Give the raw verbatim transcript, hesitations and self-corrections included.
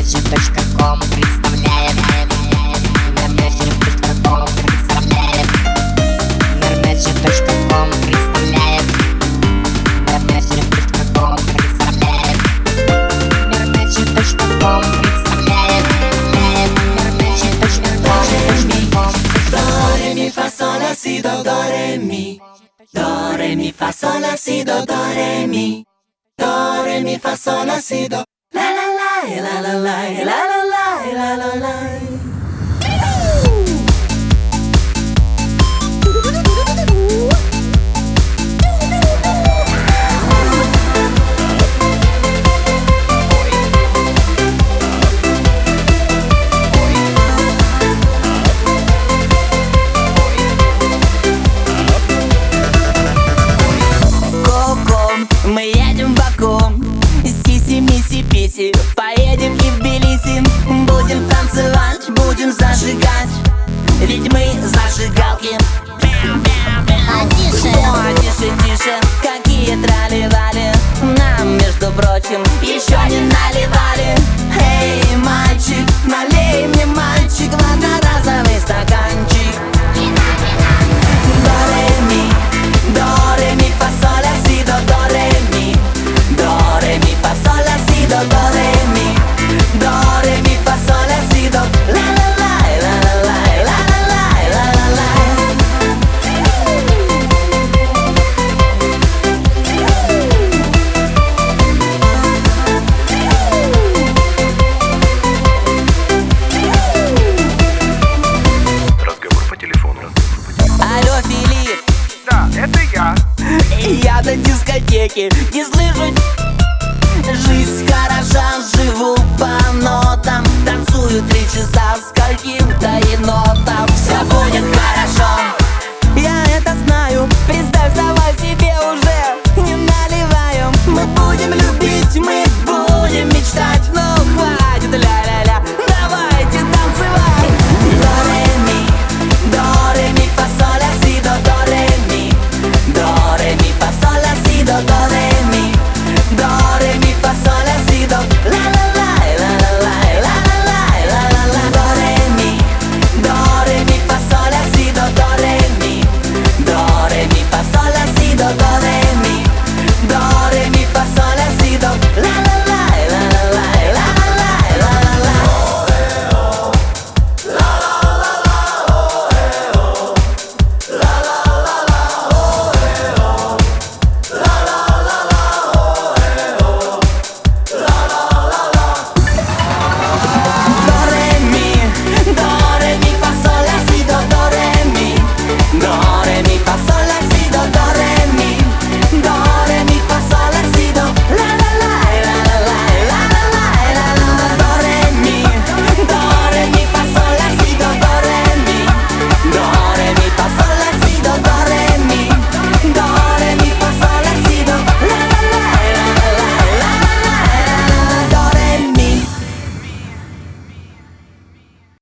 Мермеджи точка ком представляет. Мермеджи точка ком представляет. Мермеджи точка ком представляет. Мермеджи точка ком представляет. Мермеджи точка ком представляет. Мермеджи точка ком. До ре ми фа соль ля си до до ре ми. До ре ми фа соль ля си до до ре ми. Do, re, mi, fa, sol, la, si, do. La, la, la, la, la, la, la, la, la, la, la, la. Мы едем в Баку, сиси, миси, писи. Поедем и в Тбилиси. Будем танцевать, будем зажигать. Ведь мы зажигалки. А тише, о, тише, тише. Какие трали-вали. Нам, между прочим, еще не надо.